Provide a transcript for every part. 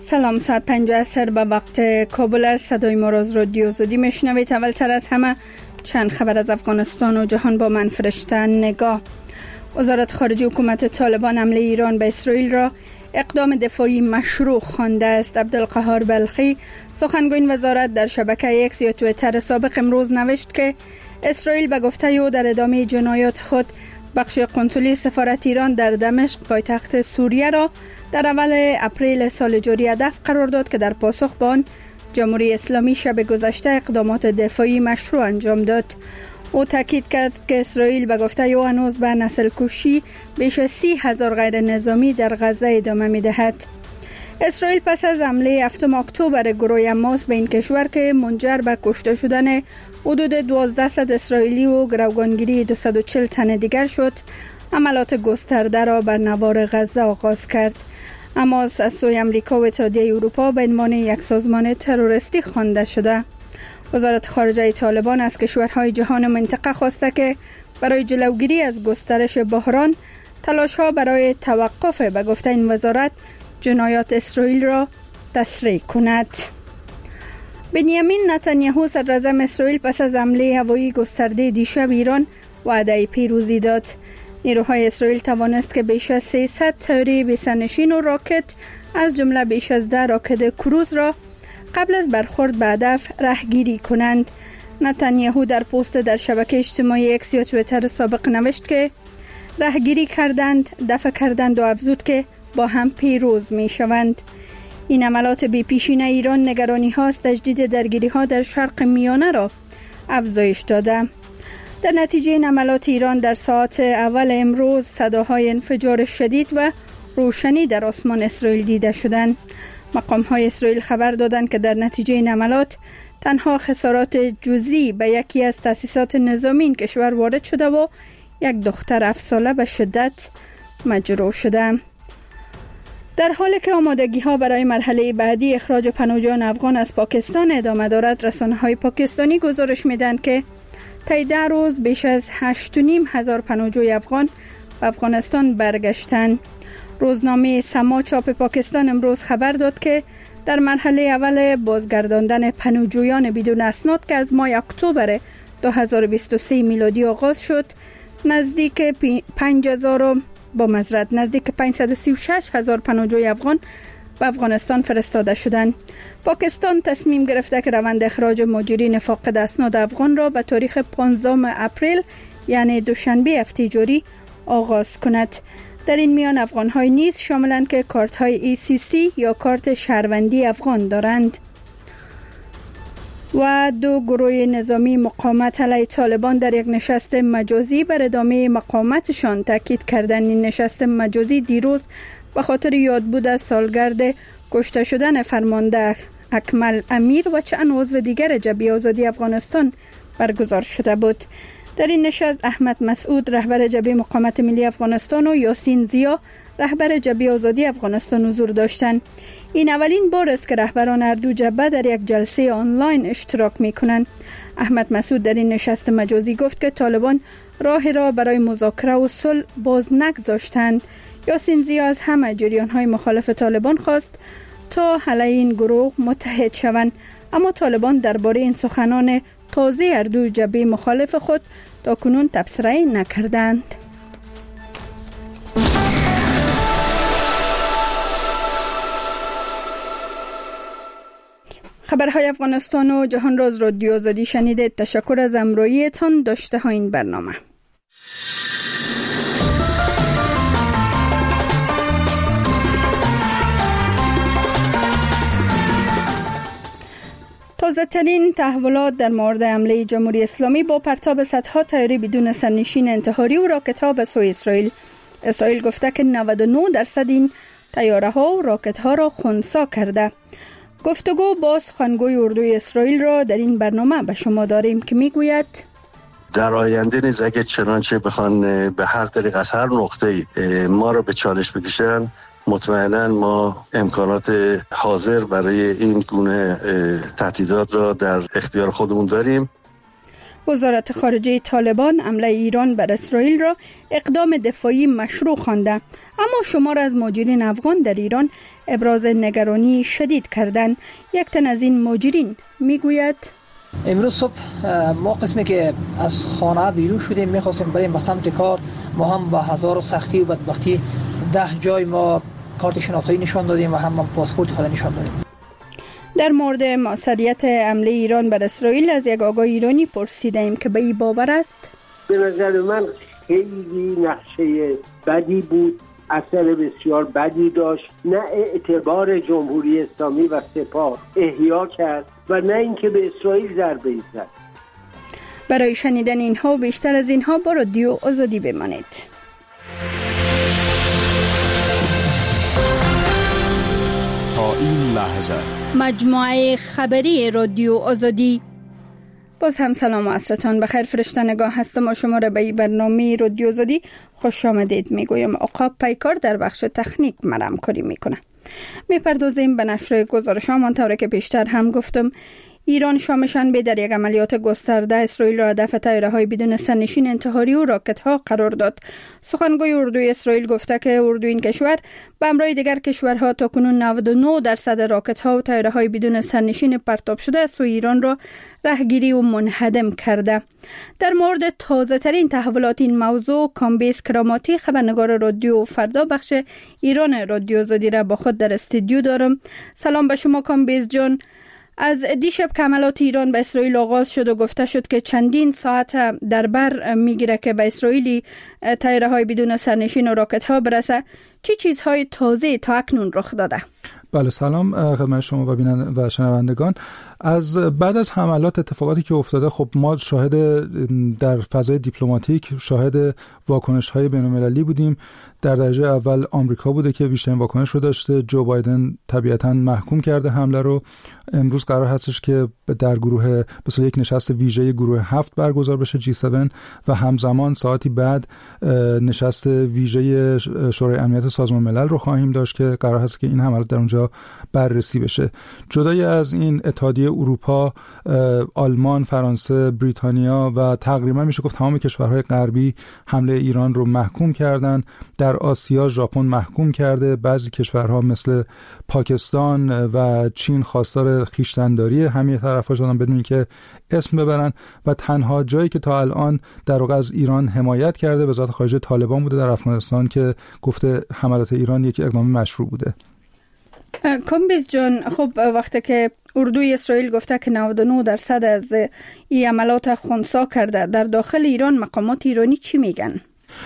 سلام، ساعت 5 عصر به وقت کابل است. صدای ما را از رادیو آزادی میشنوید. اولتر از همه چند خبر از افغانستان و جهان با من فرشته نگاه. وزارت خارجه حکومت طالبان حمله ایران به اسرائیل را اقدام دفاعی مشروع خوانده است. عبدالقهار بلخی سخنگوی وزارت در شبکه اکس یا توییتر سابق امروز نوشت که اسرائیل به گفته او در ادامه جنایات خود بخش قنصلی سفارت ایران در دمشق پایتخت سوریه را در اول اپریل سال جاری هدف قرار داد که در پاسخ به آن جمهوری اسلامی شب گذشته اقدامات دفاعی مشروع انجام داد. او تاکید کرد که اسرائیل به گفته او هنوز به نسل کشی بیش از 30,000 غیر نظامی در غزه ادامه می دهد. اسرائیل پس از حمله 7 اکتبر گروه حماس به این کشور که منجر به کشته شدن حدود 1200 اسرائیلی و گروگانگیری 240 تن دیگر شد، عملیات گسترده را بر نوار غزه آغاز کرد. حماس از سوی امریکا و اتحادیه اروپا به عنوان یک سازمان تروریستی خوانده شده. وزارت خارجه طالبان از کشورهای جهان منطقه خواسته که برای جلوگیری از گسترش بحران تلاش‌ها برای توقف به گفته این وزارت جنایات اسرائیل را تسریع کند. بنیامین نتانیاهو صدراعظم اسرائیل پس از حمله هوایی گسترده دیشب ایران وعده پیروزی داد. نیروهای اسرائیل توانست که بیش از 300 طیاره بی‌سرنشین و راکت از جمله بیش از 10 راکت کروز را قبل از برخورد به هدف رهگیری کنند. نتانیاهو در پست در شبکه اجتماعی اکس یا توییتر سابق نوشت که رهگیری کردند، دفع کردند و افزود که با هم پیروز می شوند. این عملات بی پیشین ایران نگرانی هاست تجدید درگیری ها در شرق میانه را افزایش داده. در نتیجه این عملات ایران در ساعت اول امروز صداهای انفجار شدید و روشنی در آسمان اسرائیل دیده شدند. مقام های اسرائیل خبر دادند که در نتیجه این عملات تنها خسارات جزئی به یکی از تأسیسات نظامی این کشور وارد شده و یک دختر 7 ساله به شدت مجروح شده. در حالی که آمادگی ها برای مرحله بعدی اخراج پناهجویان افغان از پاکستان ادامه دارد، رسانه های پاکستانی گزارش میدن که طی 10 روز بیش از 8,500 پناهجوی افغان به افغانستان برگشتند. روزنامه سما چاپ پاکستان امروز خبر داد که در مرحله اول بازگرداندن پناهجویان بدون اسناد که از ماه اکتبر 2023 میلادی آغاز شد، نزدیک 536,000 پناهجوی افغان به افغانستان فرستاده شدند. پاکستان تصمیم گرفته که روند اخراج مهاجرین فاقد اسناد افغان را به تاریخ 15 اپریل یعنی دوشنبه هفته جاری آغاز کند. در این میان افغان‌های نیز شاملند که کارت‌های ECC یا کارت شهروندی افغان دارند. و 2 گروه نظامی مقاومت علیه طالبان در یک نشست مجازی بر ادامه مقاومتشان تاکید کردند. این نشست مجازی دیروز به خاطر یادبود از سالگرد کشته شدن فرمانده اکمل امیر و چند عضو دیگر جبهه آزادی افغانستان برگزار شده بود. در این نشست احمد مسعود رهبر جبهه مقاومت ملی افغانستان و یاسین زیا رهبر جبهه آزادی افغانستان حضور داشتند. این اولین بار است که رهبران هر دو جبهه در یک جلسه آنلاین اشتراک می‌کنند. احمد مسعود در این نشست مجازی گفت که طالبان راه را برای مذاکره و صلح باز نگذاشتند. یاسین زیا از همه جریان‌های مخالف طالبان خواست تا علیه این گروه متحد شوند، اما طالبان درباره این سخنان تازه هر دو جبهه مخالف خود تاکنون تبصره نکردند. خبرهای افغانستان و جهان را از رادیو آزادی شنیدید. تشکر از همراهیتان. داشته ها این برنامه. تازه ترین تحولات در مورد حمله جمهوری اسلامی با پرتاب صدها طیاره بدون سرنشین انتحاری و راکت ها به سوی اسرائیل. اسرائیل گفته که 99% این طیاره ها و راکت ها را خنثی کرده. گفتگو با سخنگوی اردوی اسرائیل را در این برنامه به شما داریم که میگوید در آینده نیز اگه چنانچه بخوان به هر طریق از هر نقطه‌ای ما را به چالش بکشن، مطمئنا ما امکانات حاضر برای این گونه تهدیدات را در اختیار خودمون داریم. وزارت خارجه طالبان حمله ایران بر اسرائیل را اقدام دفاعی مشروع خوانده، اما شمار از مهاجرین افغان در ایران ابراز نگرانی شدید کردند. یک تن از این مهاجرین میگوید امروز صبح ما قسمی که از خانه بیرون شدیم میخواستیم بریم به سمت کار، ما هم با هزار سختی و بدبختی 10 جای ما کارت شناسایی نشان دادیم و هم پاسپورت خود نشان دادیم. در مورد موثریت حمله ایران بر اسرائیل از یک آقای ایرانی پرسیدیم که به این باور است. به نظر من خیلی نقشه بدی بود، اثر بسیار بدی داشت، نه اعتبار جمهوری اسلامی و سپاه احیا کرد و نه اینکه به اسرائیل ضربه زد. برای شنیدن اینها و بیشتر از اینها با رادیو آزادی بمانید. تا این لحظه مجموعه خبری رادیو آزادی. باز هم سلام و عصرتان بخیر. فرشته نگاه هستم و شما را به برنامه رادیو آزادی خوش آمدید میگویم. عقاب پیکار در بخش تکنیک مرا همکاری میکنه. میپردازیم به نشر گزارش ها. طوری که بیشتر هم گفتم، ایران شام در یک عملیات گسترده اسرائیل را هدف طیاره‌های بدون سرنشین انتحاری و راکت‌ها قرار داد. سخنگوی اردوی اسرائیل گفته که اردوی این کشور به همراه دیگر کشورها تاکنون 99% راکت‌ها و طیاره‌های بدون سرنشین پرتاب شده از سوی ایران را رهگیری و منهدم کرده. در مورد تازه‌ترین تحولات این موضوع کامبیز کراماتی، خبرنگار رادیو فردا بخش ایران رادیو آزادی را با خود در استودیو دارم. سلام به شما کامبیز جان. از دیشب که عملیات ایران به اسرائیل آغاز شد و گفته شد که چندین ساعت در بر میگیره که به اسرائیلی طیاره‌های بدون سرنشین و راکت‌ها برسه، چه چیزهای تازه تا اکنون رخ داده؟ بله سلام خدمت شما و شنوندگان. از بعد از حملات اتفاقاتی که افتاده، خب ما شاهد در فضای دیپلماتیک شاهد واکنش‌های بین‌المللی بودیم. در درجه اول آمریکا بوده که بیشترین واکنش رو داشته. جو بایدن طبیعتاً محکوم کرده حمله رو. امروز قرار هستش که در گروه مثلا یک نشست ویژه گروه 7 برگزار بشه G7 و همزمان ساعتی بعد نشست ویژه شورای امنیت سازمان ملل رو خواهیم داشت که قرار هست که این حملات در اونجا بررسی بشه. جدای از این اتحادیه اروپا، آلمان، فرانسه، بریتانیا و تقریبا میشه گفت تمام کشورهای غربی حمله ایران رو محکوم کردن. در آسیا ژاپن محکوم کرده. بعضی کشورها مثل پاکستان و چین خواستار خویشتن‌داری همه طرفا شدن بدون اینکه اسم ببرن و تنها جایی که تا الان در واقع از ایران حمایت کرده وزارت خارجه طالبان بوده در افغانستان که گفته حملات ایران یک اقدام مشروع بوده. کامبیز جان، خب وقتی که اردوی اسرائیل گفته که 99% از این عملات خنثی کرده، در داخل ایران مقامات ایرانی چی میگن؟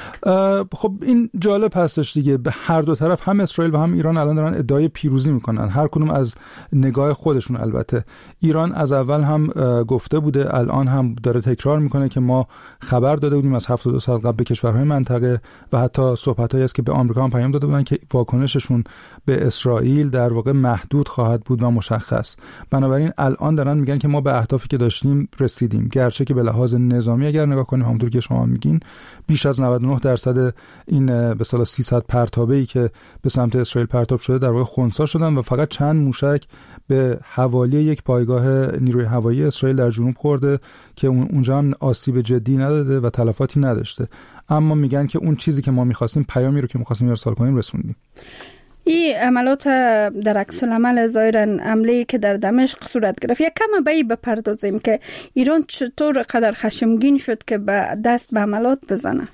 خب این جالب هستش دیگه. به هر دو طرف، هم اسرائیل و هم ایران الان دارن ادعای پیروزی میکنن، هر کدوم از نگاه خودشون. البته ایران از اول هم گفته بوده، الان هم داره تکرار میکنه که ما خبر داده بودیم از 72 ساعت قبل به کشورهای منطقه و حتی صحبتایی است که به آمریکا هم پیام داده بودن که واکنششون به اسرائیل در واقع محدود خواهد بود و مشخص. بنابراین الان دارن میگن که ما به اهدافی که داشتیم رسیدیم، گرچه که به لحاظ نظامی اگر نگاه کنیم همونطور که شما میگین بیش از 99% این به اصطلاح 300 پرتابه‌ای که به سمت اسرائیل پرتاب شده در واقع خنثی شدن و فقط چند موشک به حوالی یک پایگاه نیروی هوایی اسرائیل در جنوب خورده که اونجا هم آسیب جدی نداده و تلفاتی نداشته. اما میگن که اون چیزی که ما می‌خواستیم، پیامی رو که می‌خواستیم ارسال کنیم رسوندیم. این عملات در عکس العمل ظاهرا حمله که در دمشق صورت گرفت، یک کم بپردازیم که ایران چطور قدر خشمگین شد که به دست به عملات بزنه؟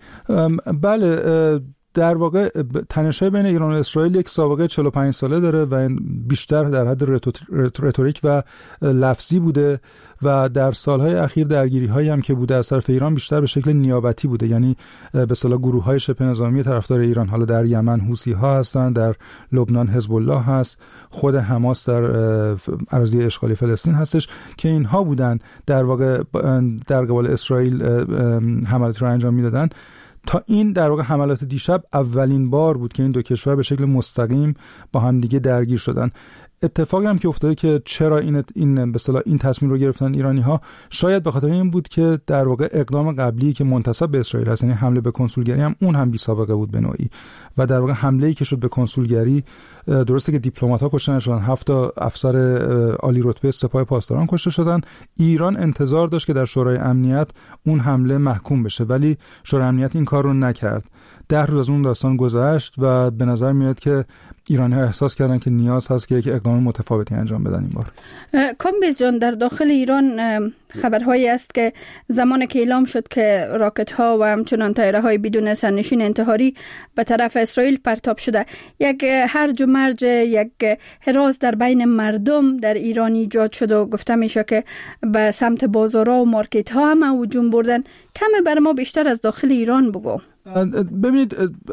بله، در واقع تنش‌های بین ایران و اسرائیل یک سابقه 45 ساله داره و بیشتر در حد رتوریک و لفظی بوده و در سالهای اخیر درگیری‌هایی هم که بوده از طرف ایران بیشتر به شکل نیابتی بوده، یعنی به اصطلاح گروه‌های شبه نظامی طرفدار ایران. حالا در یمن حوثی‌ها هستن، در لبنان حزب الله هست، خود حماس در اراضی اشغالی فلسطین هستش که اینها بودن در واقع در قبال اسرائیل حملات رو انجام میدادن. تا این در واقع حملات دیشب اولین بار بود که این دو کشور به شکل مستقیم با هم دیگه درگیر شدن. اتفاقی هم که افتاده که چرا این به اصطلاح این تصمیم رو گرفتن ایرانی‌ها، شاید به خاطر این بود که در واقع اقدام قبلی که منتسب به اسرائیل هست، یعنی حمله به کنسولگری، هم اون هم بی سابقه بود به نوعی و در واقع حمله‌ای که شد به کنسولگری، درسته که دیپلمات‌ها کشته نشدن، 7 افسر عالی رتبه سپاه پاسداران کشته شدن. ایران انتظار داشت که در شورای امنیت اون حمله محکوم بشه، ولی شورای امنیت این کار رو نکرد. 10 روز از اون داستان گذشت و به نظر میاد که ایرانی‌ها احساس کردن که نیاز هست که یک اقدام متفاوتی انجام بدن این بار. کامبیز جان، در داخل ایران خبرهایی است که زمانی که اعلام شد که راکت‌ها و همچنان طیاره‌های بدون سرنشین انتحاری به طرف اسرائیل پرتاب شده، یک هرج و مرج، یک هراس در بین مردم در ایران ایجاد شد و گفته میشه که به سمت بازارها و مارکت‌ها هم هجوم بردن. کمی بر ما بیشتر از داخل ایران بگو. ببینید،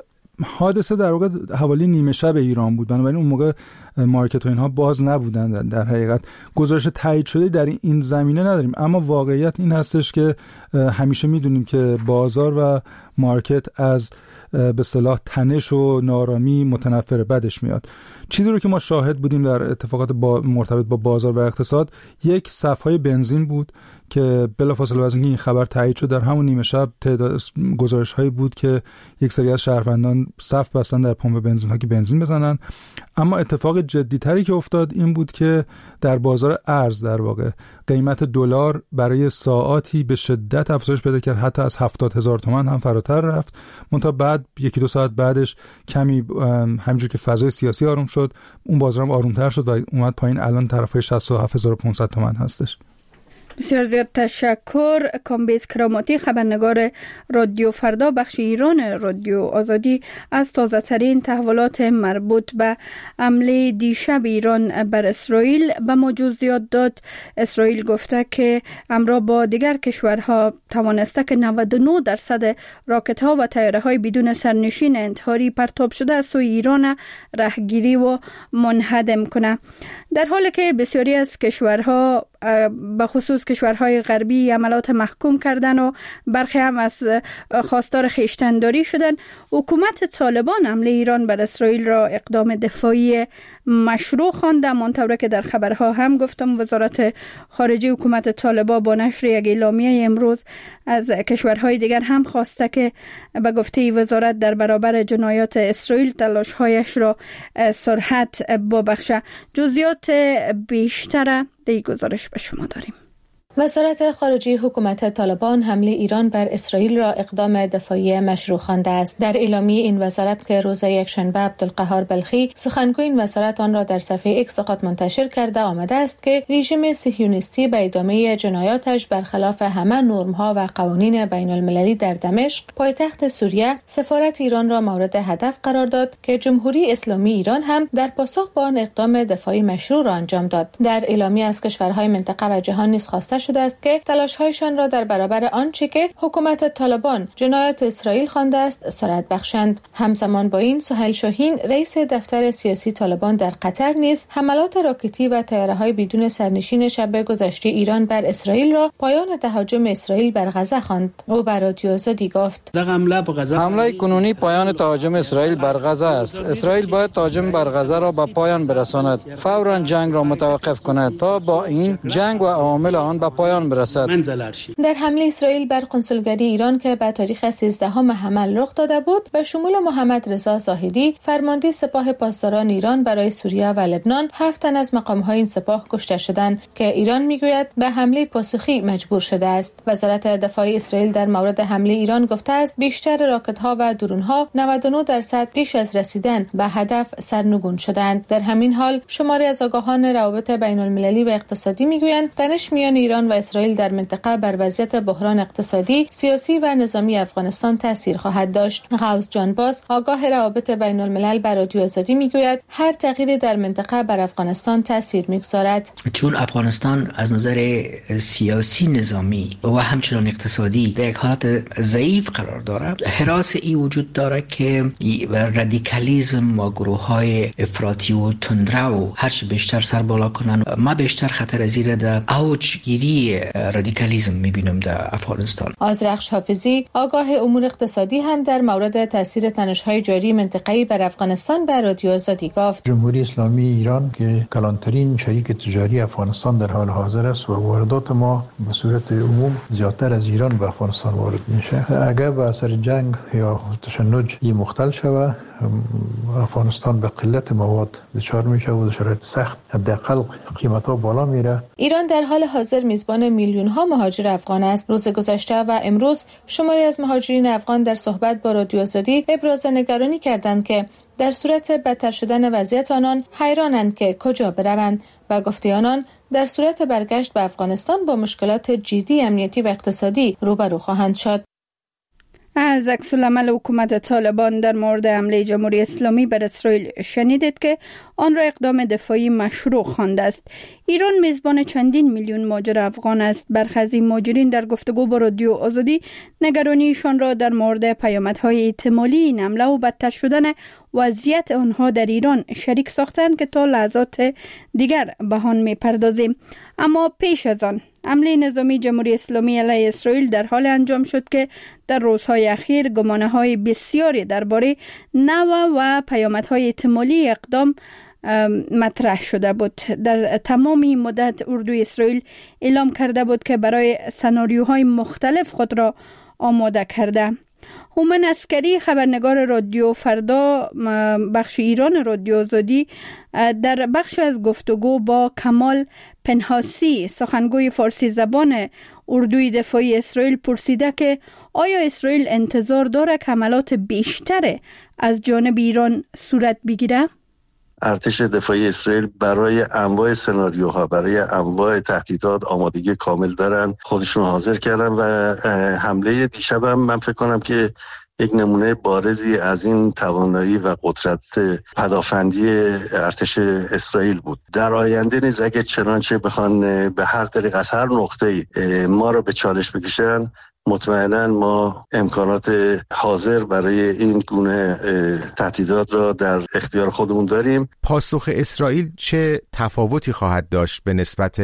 حادثه در واقع حوالی نیمه شب ایران بود، بنابراین اون موقع مارکت و اینها باز نبودن. در حقیقت گزارش تایید شده در این زمینه نداریم، اما واقعیت این هستش که همیشه میدونیم که بازار و مارکت از به اصطلاح تنش و نارامی متنفر بدش میاد. چیزی رو که ما شاهد بودیم در اتفاقات مرتبط با بازار و اقتصاد، یک صف‌های بنزین بود که بلافاصله از اینکه این خبر تایید شد، در همون نیمه شب تعداد گزارش‌هایی بود که یک سری از شهروندان صف بستن در پمپ بنزین‌ها که بنزین بزنن. اما اتفاق جدی‌تری که افتاد این بود که در بازار ارز در واقع قیمت دلار برای ساعاتی به شدت افزایش پیدا کرد، حتی از 70,000 تومان هم فراتر رفت. منتها بعد 1-2 ساعت بعدش کمی همینجور که فضای سیاسی آروم شد، اون بازار هم آرومتر شد و اومد پایین. الان طرفای 67,500 تومان هستش. بسیار زیاد تشکر. کامبیز کراماتی، خبرنگار رادیو فردا بخش ایران رادیو آزادی، از تازه ترین تحولات مربوط به حمله دیشب ایران بر اسرائیل به ما جزئیات داد. اسرائیل گفته که همراه با دیگر کشورها توانسته که 99% راکت ها و طیاره های بدون سرنشین انتحاری پرتاب شده از سوی ایران رهگیری و منهدم کنه، در حالی که بسیاری از کشورها به خصوص کشورهای غربی عملات محکوم کردن و برخی هم از خواستار خویشتن‌داری شدن. حکومت طالبان حمله ایران بر اسرائیل را اقدام دفاعی مشروع خوانده. منطوری که در خبرها هم گفتم، وزارت خارجه حکومت طالبان با نشر یک اعلامیه امروز از کشورهای دیگر هم خواسته که به گفته وزارت در برابر جنایات اسرائیل تلاش‌هایش را سرعت ببخشه. جزئیات بیشتر در گزارش به شما داریم. وزارت خارجه حکومت طالبان حمله ایران بر اسرائیل را اقدام دفاعی مشروع خوانده است. در اعلامیه این وزارت که روز یکشنبه عبدالقهار بلخی سخنگوی این وزارت آن را در صفحه ایکس خود منتشر کرده آمده است که رژیم صهیونیستی به ادامه جنایاتش برخلاف همه نرم‌ها و قوانین بین‌المللی در دمشق، پایتخت سوریه، سفارت ایران را مورد هدف قرار داد که جمهوری اسلامی ایران هم در پاسخ به آن اقدام دفاعی مشروع را انجام داد. در اعلامیه از کشورهای منطقه و جهان نیز خواسته شده است که تلاش‌هایشان را در برابر آنچه که حکومت طالبان جنایات اسرائیل خوانده است سرعت بخشند. همزمان با این، سهیل شاهین رئیس دفتر سیاسی طالبان در قطر نیز حملات راکتی و طیاره‌های بدون سرنشین شب گذشته ایران بر اسرائیل را پایان تهاجم اسرائیل بر غزه خواند. او بر رادیو آزادی گفت: حمله کنونی پایان تهاجم اسرائیل بر غزه است. اسرائیل باید تهاجم بر غزه را به پایان برساند، فوراً جنگ را متوقف کند تا با این جنگ و عوامل آن به پایان برسد. در حمله اسرائیل بر کنسولگری ایران که به تاریخ 13 حمل رخ داده بود، به شمول محمد رضا زاهدی، فرمانده سپاه پاسداران ایران برای سوریه و لبنان، 7 تن از مقام‌های این سپاه کشته شدند که ایران میگوید به حمله پاسخی مجبور شده است. وزارت دفاع اسرائیل در مورد حمله ایران گفته است بیشتر راکت‌ها و درون‌ها 99% پیش از رسیدن به هدف سرنگون شدند. در همین حال شماری از آگاهان روابط بین‌المللی و اقتصادی میگویند تنش میان ایران و اسرائیل در منطقه بر وضعیت بحران اقتصادی، سیاسی و نظامی افغانستان تاثیر خواهد داشت. غوث جانباز، آگاه روابط بین الملل، بر رادیو آزادی میگوید هر تغییری در منطقه بر افغانستان تاثیر میگذارد. چون افغانستان از نظر سیاسی، نظامی و همچنان اقتصادی در یک حالت ضعیف قرار دارد، هراس ای وجود دارد که رادیکالیسم و گروه‌های افراطی و تندرو هرچی بیشتر سر بالا کنند. ما بیشتر خطر از این در اوج گیری افزایشی رادیکالیسم میبینم در افغانستان. آذرخش حافظی آگاه امور اقتصادی هم در مورد تاثیر تنش‌های جاری منطقه‌ای بر افغانستان به رادیو آزادی گفت. جمهوری اسلامی ایران که کلانترین شریک تجاری افغانستان در حال حاضر است و واردات ما به صورت عموم زیادتر از ایران به افغانستان وارد میشه. اگر به اثر جنگ یا تشنج این مختل شود، افغانستان به قلت مواد دچار میشه و شرایط سخت، حداقل قیمت‌ها بالا میره. ایران در حال حاضر میزبان میلیون‌ها مهاجر افغان است. روز گذشته و امروز شماری از مهاجرین افغان در صحبت با رادیو آزادی ابراز نگرانی کردند که در صورت بدتر شدن وضعیت آنان حیرانند که کجا بروند و گفته آنان در صورت برگشت به افغانستان با مشکلات جدی امنیتی و اقتصادی روبرو خواهند شد. از عکس‌العمل حکومت طالبان در مورد حمله جمهوری اسلامی بر اسرائیل شنیدید که آن را اقدام دفاعی مشروع خوانده است. ایران میزبان چندین میلیون مهاجر افغان است. برخی از این مهاجرین در گفتگو با رادیو آزادی نگرانیشان را در مورد پیامدهای احتمالی این حمله و بدتر شدن وضعیت آنها در ایران شریک ساختند که تا لحظات دیگر به آن می‌پردازیم. اما پیش از آن حمله نظامی جمهوری اسلامی علیه اسرائیل در حال انجام شد که در روزهای اخیر گمانه‌های بسیاری درباره نوع و پیامدهای احتمالی اقدام مطرح شده بود. در تمام مدت اردوی اسرائیل اعلام کرده بود که برای سناریوهای مختلف خود را آماده کرده. هومن عسکری، خبرنگار رادیو فردا بخش ایران رادیو آزادی، در بخش از گفتگو با کمال پنهاسی سخنگوی فارسی زبان اردوی دفاعی اسرائیل پرسیده که آیا اسرائیل انتظار داره که حملات بیشتر از جانب ایران صورت بگیره؟ ارتش دفاعی اسرائیل برای انواع سناریوها، برای انواع تهدیدات آمادگی کامل دارن، خودشون حاضر کردن و حمله دیشب هم من فکر کنم که یک نمونه بارزی از این توانایی و قدرت پدافندی ارتش اسرائیل بود. در آینده نیز اگه چنانچه بخوان به هر طریق از هر نقطه‌ای ما رو به چالش بکشن، مطمئنا ما امکانات حاضر برای این گونه تهدیدات را در اختیار خودمون داریم. پاسخ اسرائیل چه تفاوتی خواهد داشت به نسبت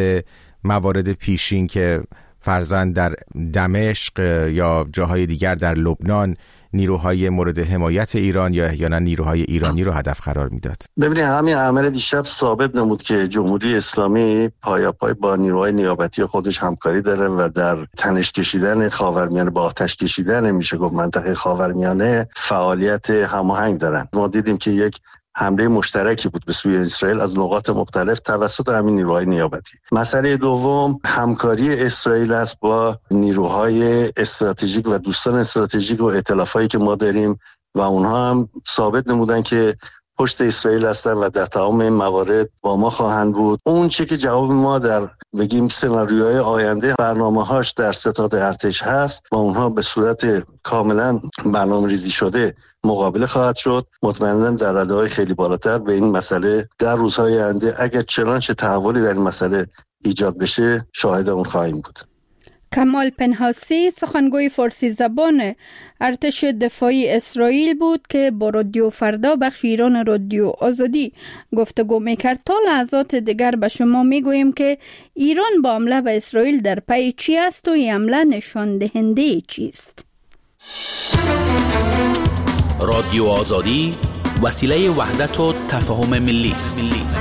موارد پیشین که فرضاً در دمشق یا جاهای دیگر در لبنان نیروهای مورد حمایت ایران یا نه نیروهای ایرانی رو هدف قرار میداد؟ ببینید همین عمل دیشب ثابت نمود که جمهوری اسلامی پایاپای با نیروهای نیابتی خودش همکاری داره و در تنش کشیدن خاورمیانه، با آتش کشیدن میشه گفت منطقه خاورمیانه فعالیت هماهنگ دارن. ما دیدیم که یک حمله مشترکی بود به سوی اسرائیل از نقاط مختلف توسط همین نیروهای نیابتی. مسئله دوم همکاری اسرائیل است با نیروهای استراتژیک و دوستان استراتژیک و ائتلافایی که ما داریم و اونها هم ثابت نمودن که پشت اسرائیل هستن و در تمام این موارد با ما خواهند بود. اون چیزی که جواب ما در بگیم سناریوهای آینده برنامه‌هاش در ستاد ارتش هست با اونها به صورت کاملا برنامه‌ریزی شده مقابله خواهد شد. مطمئنا در رده‌های خیلی بالاتر به این مسئله در روزهای آینده اگر چنانچه تحولی در این مسئله ایجاد بشه شاهد اون خواهیم بود. کمال پنهاسی سخنگوی فارسی زبان ارتش دفاعی اسرائیل بود که با رادیو فردا بخش ایران رادیو آزادی گفتگو میکرد. تا لحظات دیگر به شما میگوییم که ایران با حمله به اسرائیل در پی چی است و این حمله نشان دهنده چیست؟ رادیو آزادی وسیله وحدت و تفاهم ملی است.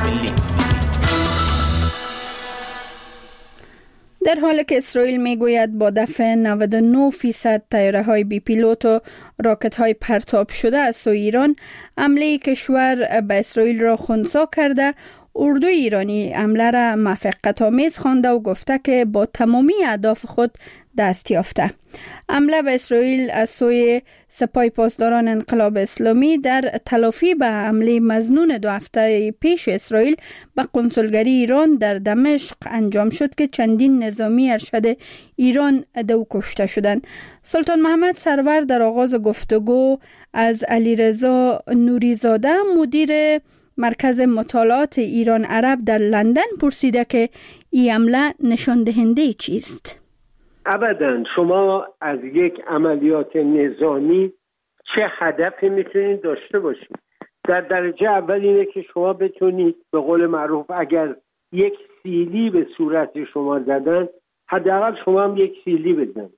در حالی که اسرائیل میگوید با دفع 99% طیاره‌های بی پیلوت و راکت‌های پرتاب شده از سوی ایران، حمله کشور به اسرائیل را خنثی کرده، اردوی ایرانی حمله را موفقیت‌آمیز خوانده و گفته که با تمامی اهداف خود دست یافته. حمله به اسرائیل از سوی سپاه پاسداران انقلاب اسلامی در تلافی به حمله مظنون 2 هفته پیش اسرائیل به کنسولگری ایران در دمشق انجام شد که چندین نظامی ارشد ایران 2 کشته شدند. سلطان محمد سرور در آغاز گفتگو از علیرضا نوریزاده مدیر مرکز مطالعات ایران عرب در لندن پرسیده که این حمله نشان دهنده چیست؟ ابداً. شما از یک عملیات نظامی چه هدفی میتونید داشته باشید؟ در درجه اول اینه که شما بتونید به قول معروف اگر یک سیلی به صورت شما زدن حداقل شما هم یک سیلی بزنید.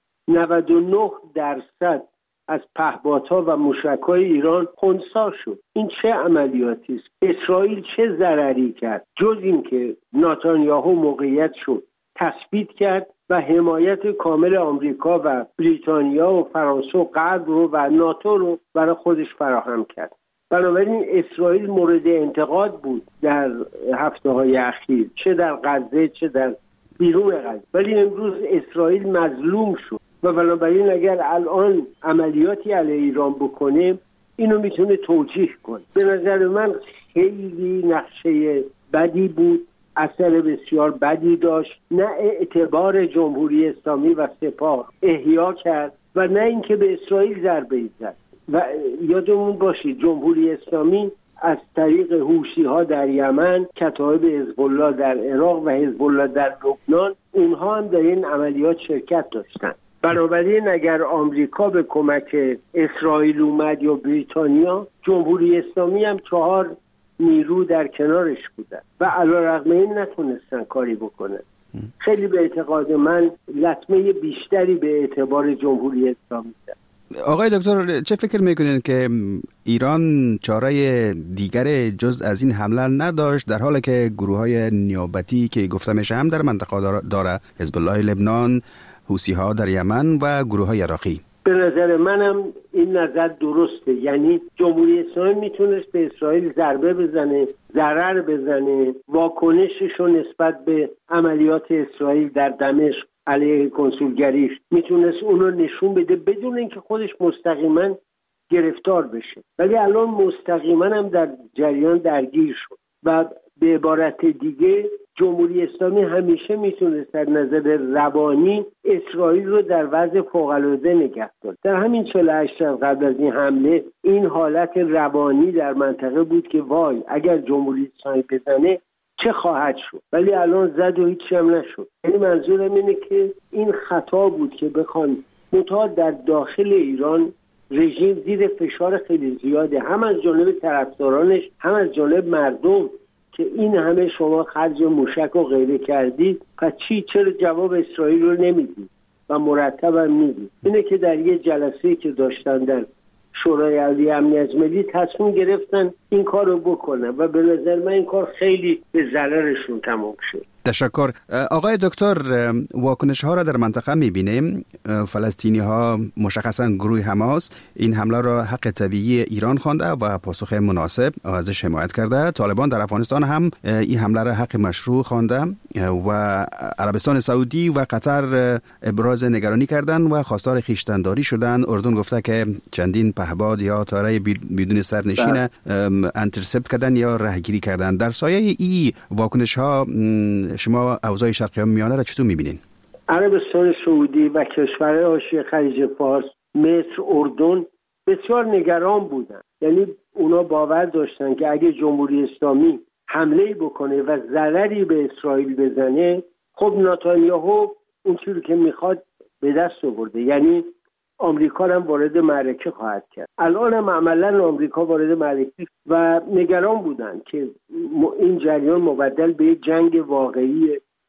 99% از پهپادها و موشک‌های ایران خنثی شد. این چه عملیاتی است؟ اسرائیل چه ضرری کرد جز این که نتانیاهو موقعیت شد تثبیت کرد و حمایت کامل آمریکا و بریتانیا و فرانسه و غرب رو و ناتو رو برای خودش فراهم کرد. بنابراین اسرائیل مورد انتقاد بود در هفته‌های اخیر، چه در غزه چه در بیرون غزه، ولی امروز اسرائیل مظلوم شد و بنابراین اگر الان عملیاتی علیه ایران بکنه اینو میتونه توجیه کنه. به نظر من خیلی نقشه بدی بود، اثر بسیار بدی داشت، نه اعتبار جمهوری اسلامی و سپاه احیا کرد و نه اینکه به اسرائیل ضربه زد. و یادمون باشید جمهوری اسلامی از طریق حوثی‌ها در یمن، کتایب حزب الله در عراق و حزب الله در لبنان، اونها هم در این عملیات شرکت داشتن. بنابراین اگر آمریکا به کمک اسرائیل اومد یا بریتانیا، جمهوری اسلامی هم 4 نیرو در کنارش بودن و علیرغم این نتونستن کاری بکنن. خیلی به اعتقاد من لطمه بیشتری به اعتبار جمهوری اسلامی داد. آقای دکتر چه فکر میکنین که ایران چاره دیگر جز از این حمله نداشت، در حالی که گروه‌های نیابتی که گفته میشه هم در منطقه داره، حزب الله لبنان، حوثی‌ها در یمن و گروه‌های عراقی؟ به نظر منم این نظر درسته. یعنی جمهوری اسلامی میتونست به اسرائیل ضربه بزنه، ضرر بزنه، واکنشش رو نسبت به عملیات اسرائیل در دمشق علیه کنسولگریش میتونست اون رو نشون بده بدون اینکه خودش مستقیما گرفتار بشه، ولی الان مستقیما هم در جریان درگیر شد و به عبارت دیگه جمهوری اسلامی همیشه میتونست در نظر روانی اسرائیل رو در وضع فوق‌العاده نگه داشت. در همین 48 ساعت قبل از این حمله این حالت روانی در منطقه بود که وای اگر جمهوری اسلامی بزنه چه خواهد شد، ولی الان زد و هیچی هم نشد. یعنی منظورم اینه که این خطا بود که بخوان متعاد در داخل ایران رژیم زیر فشار خیلی زیاده، هم از جانب طرفدارانش هم از جانب مردم، که این همه شما خرج موشک و غیره کردید، پس چرا جواب اسرائیل رو نمیدید و مرتب هم میدید؟ اینه که در یه جلسه که داشتن در شورای عالی امنیت ملی تصمیم گرفتن این کار رو بکنن و به نظر من این کار خیلی به ضررشون تمام شد. تشکر. آقای دکتر، واکنش ها را در منطقه میبینیم. فلسطینی ها مشخصا گروه حماس این حمله را حق طبیعی ایران خوانده و پاسخ مناسب ازش حمایت کرده. طالبان در افغانستان هم این حمله را حق مشروع خوانده و عربستان سعودی و قطر ابراز نگرانی کردند و خواستار خویشتن‌داری شدند. اردن گفته که چندین پهپاد یا تاره بدون سرنشین انترسپت کردن یا راهگیری کردن. در سایه این واکنش ها شما اوضاع شرق میانه را چطور میبینین؟ عربستان سعودی و کشورهای حاشیه خلیج فارس مصر، اردن بسیار نگران بودن. یعنی اونا باور داشتن که اگه جمهوری اسلامی حمله بکنه و ضرری به اسرائیل بزنه، خب نتانیاهو اونجوری که میخواد به دست آورده، یعنی آمریکا هم وارد معرکه خواهد کرد. الان هم عملا آمریکا وارد معرکه و نگران بودن که این جریان مبدل به جنگ واقعی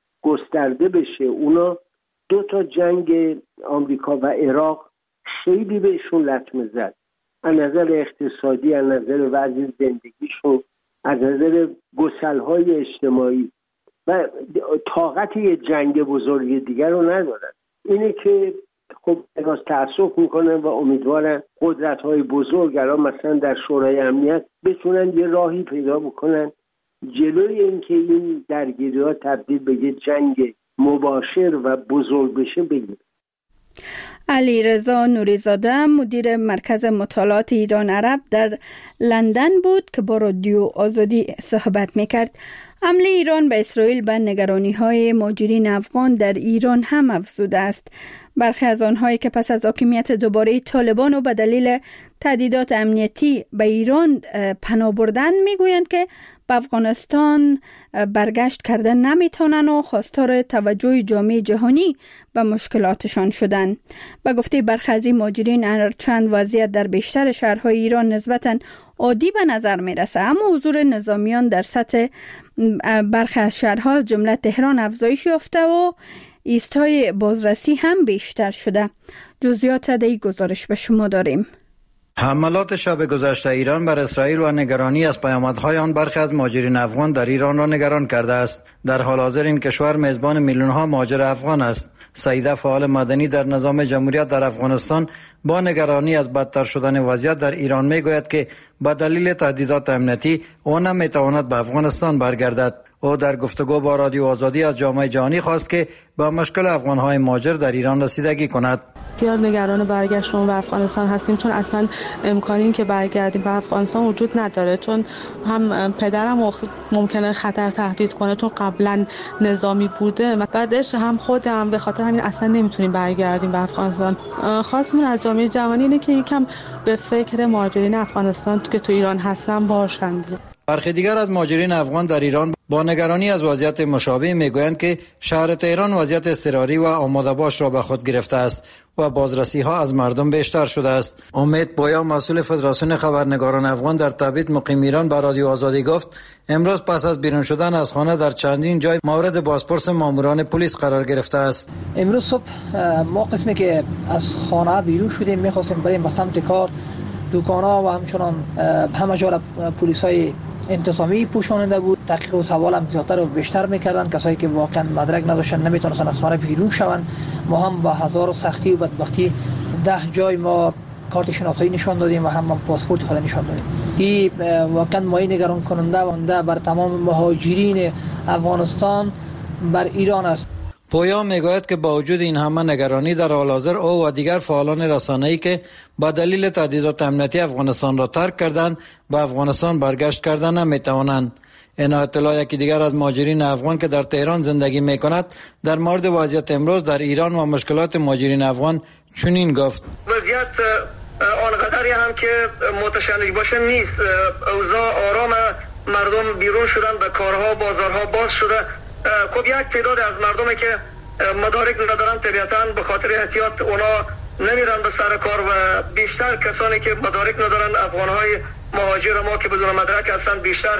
گسترده بشه. اونا 2 جنگ آمریکا و عراق خیلی بهشون لطمه زد، از نظر اقتصادی، از نظر وضع زندگیشون، از نظر گسل‌های اجتماعی و طاقت یه جنگ بزرگ دیگر رو ندارن. اینه که خب از تأسف میکنن و امیدوارن قدرت‌های بزرگ الان مثلا در شورای امنیت بتونن یه راهی پیدا بکنن جلوی اینکه این درگیری‌ها تبدیل به یه جنگ مباشر و بزرگ بشه بگیره. علیرضا نوری‌زاده مدیر مرکز مطالعات ایران عرب در لندن بود که با رادیو آزادی صحبت میکرد. حمله ایران به اسرائیل به نگرانی‌های مهاجرین افغان در ایران هم افزوده است. برخی از آنهایی که پس از حاکمیت دوباره طالبان و به دلیل تهدیدات امنیتی به ایران پناه بردند میگویند که به افغانستان برگشت کردن نمیتونن و خواستار توجه جامعه جهانی به مشکلاتشان شدند. به گفته برخی از این مهاجرین چند وضعیت در بیشتر شهرهای ایران نسبتاً عادی به نظر میرسه، اما حضور نظامیان در سطح برخی از شهرها جمله تهران افزایش یافته و ایستای بازرسی هم بیشتر شده. جزئیات در این گزارش به شما داریم. حملات شب گذشته ایران بر اسرائیل و نگرانی از پیامدهای آن برخی از مهاجرین افغان در ایران را نگران کرده است. در حال حاضر این کشور میزبان میلیون‌ها مهاجر افغان است. سعیده، فعال مدنی در نظام جمهوریت در افغانستان، با نگرانی از بدتر شدن وضعیت در ایران میگوید که به دلیل تهدیدات امنیتی او نمیتواند به افغانستان برگردد. او در گفتگو با رادیو آزادی از جامعه جهانی خواست که به مشکل افغان‌های مهاجر در ایران رسیدگی کند. بسیار نگران برگشتن به افغانستان هستیم، چون اصلا امکانی که برگردیم به افغانستان وجود نداره، چون هم پدرم ممکنه خطر تهدید کنه چون قبلا نظامی بوده و بعدش هم خودم به خاطر همین اصلا نمیتونیم برگردیم به افغانستان. خواستمون از جامعه جهانی اینه که یکم به فکر مهاجرین افغانستان که تو ایران هستن باشند. برخی دیگر از مهاجرین افغان در ایران با نگرانی از وضعیت مشابه میگویند که شهر تهران وضعیت اضطراری و آماده باش را به خود گرفته است و بازرسی ها از مردم بیشتر شده است. امید پویا، مسئول فدراسیون خبرنگاران افغان در تبعید مقیم ایران، به رادیو آزادی گفت امروز پس از بیرون شدن از خانه در چندین جای مورد بازپرس ماموران پلیس قرار گرفته است. امروز صبح ما قسمی که از خانه بیرون شدیم می‌خواستیم بریم به سمت کار، دکان‌ها و همچنان همه جا پلیسای انتظامی پوشاننده بود. تحقیق و سوال هم زیادتر و بیشتر میکردن. کسایی که واقعا مدرک نداشتن نمیتونستن از خانه بیرون شوند. ما هم با هزار سختی و بدبختی 10 جای ما کارت شناسایی نشان دادیم و هم پاسپورت خود نشان دادیم. این واقعا مایه نگران کننده بر تمام مهاجرین افغانستان بر ایران است. پویا میگوید که با وجود این همه نگرانی در حال حاضر او و دیگر فعالان رسانه‌ای که با دلیل تهدیدات امنیتی افغانستان را ترک کردند به افغانستان برگشت کردن نمیتوانند. این اطلاع یکی دیگر از مهاجرین افغان که در تهران زندگی میکند در مورد وضعیت امروز در ایران و مشکلات مهاجرین افغان چنین گفت: وضعیت آنقدری هم که متشنج باشه نیست. اوضاع آرام، مردم بیرون شدن، به کارها بازارها باز شده. خب یک تعداد از مردمی که مدارک ندارن طبیعتاً به خاطر احتیاط اونا نمیرن به سر کار و بیشتر کسانی که مدارک ندارن، افغانهای مهاجر ما که بدون مدرک هستن، بیشتر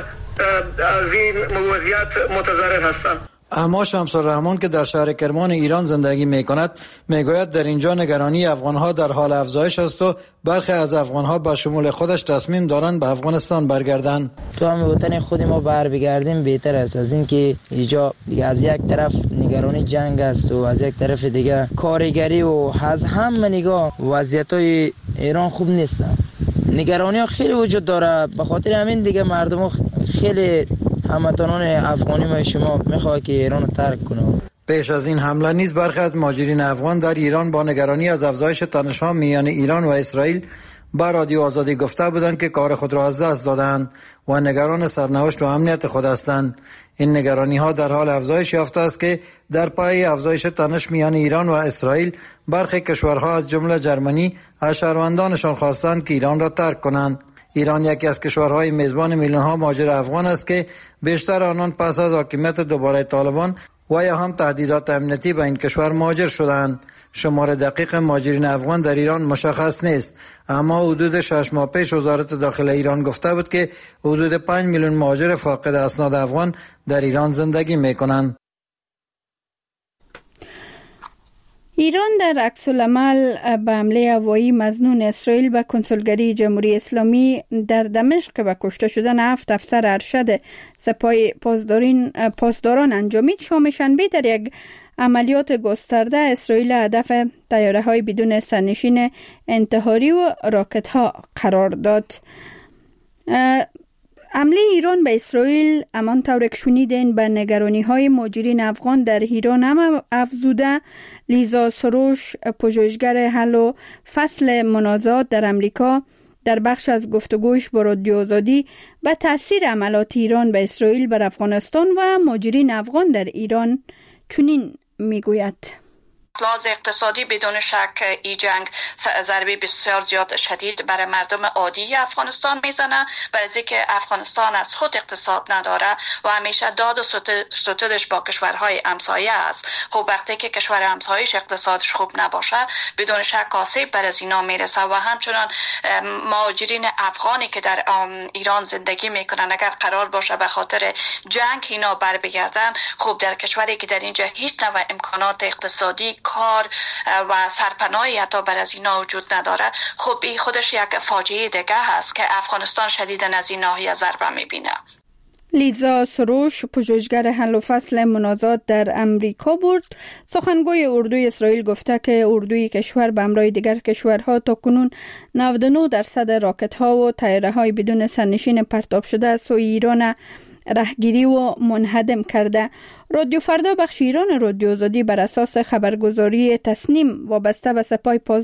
از این وضعیت متضرر هستند. اما شمس الرحمن که در شهر کرمان ایران زندگی میکند میگوید در اینجا نگرانی افغانها در حال افزایش است و برخی از افغانها به شمول خودش تصمیم دارند به افغانستان برگردند. تو هم وطن خود ما بگردیم بهتر است از اینکه اینجا از یک طرف نگرانی جنگ است و از یک طرف دیگه کارگری و از هم نگاه وضعیت‌های ایران خوب نیست. نگرانی ها خیلی وجود داره، به خاطر همین دیگه مردم خیلی هموطنان افغانی ما شما میخواد که ایران رو ترک کنه. پیش از این حمله نیز برخی از مهاجرین افغان در ایران با نگرانی از افزایش تنش‌ها میان ایران و اسرائیل با رادیو آزادی گفته بودند که کار خود را از دست دادند و نگران سرنوشت و امنیت خود هستند. این نگرانی ها در حال افزایش یافته است که در پای افزایش تنش میان ایران و اسرائیل برخی کشورها از جمله جرمنی از شهروندانشان خواستند که ایران را ترک کنند. ایران یکی از کشورهای میزبان میلیون‌ها مهاجر افغان است که بیشتر آنان پس از حاکمیت دوباره طالبان و یا هم تهدیدات امنیتی به این کشور مهاجر شدند. شمار دقیق مهاجرین افغان در ایران مشخص نیست، اما حدود 6 ماه پیش وزارت داخله ایران گفته بود که حدود 5 میلیون مهاجر فاقد اسناد افغان در ایران زندگی می‌کنند. ایران در عکس‌العمل به حمله هوایی مظنون اسرائیل به کنسولگری جمهوری اسلامی در دمشق به کشته شدن 7 افسر ارشد سپاه پاسداران انجامید. شام شنبه در یک عملیات گسترده اسرائیل هدف طیاره‌های بدون سرنشین انتحاری و راکت‌ها قرار داد. حمله ایران به اسرائیل همان طور که شنیدین به نگرانی‌های مهاجرین افغان در ایران هم افزوده. لیزا سروش، پژوهشگر حل و فصل منازعات در امریکا، در بخش از گفتگوش با رادیو آزادی به تاثیر حملات ایران به اسرائیل بر افغانستان و مهاجرین افغان در ایران چنین میگوید: لحاظ اقتصادی بدون شک این جنگ ضربه بسیار زیاد شدید برای مردم عادی افغانستان میزنه، برای اینکه افغانستان از خود اقتصاد نداره و همیشه داد و ستودش با کشورهای همسایه است. خب وقتی که کشور همسایه‌اش اقتصادش خوب نباشه بدون شک آسیب بر از اینا میرسه و همچنان مهاجرین افغانی که در ایران زندگی میکنن اگر قرار باشه به خاطر جنگ اینا بر بگردن، خب در کشوری که در اینجا هیچ نوع امکانات اقتصادی، کار و سرپناهی حتی بر از اینا وجود نداره، خب این خودش یک فاجعه دیگه هست که افغانستان شدیداً از این ناحیه ضربه میبینه. لیزا سروش، پژوهشگر حل و فصل منازعات در امریکا بود. سخنگوی اردوی اسرائیل گفته که اردوی کشور به همراه دیگر کشورها تاکنون 99% راکت ها و طیاره های بدون سرنشین پرتاب شده از سوی ایران رهگیری و منهدم کرده. رادیو فردا بخش ایران رادیو آزادی بر اساس خبرگزاری تصنیم وابسته به سپاه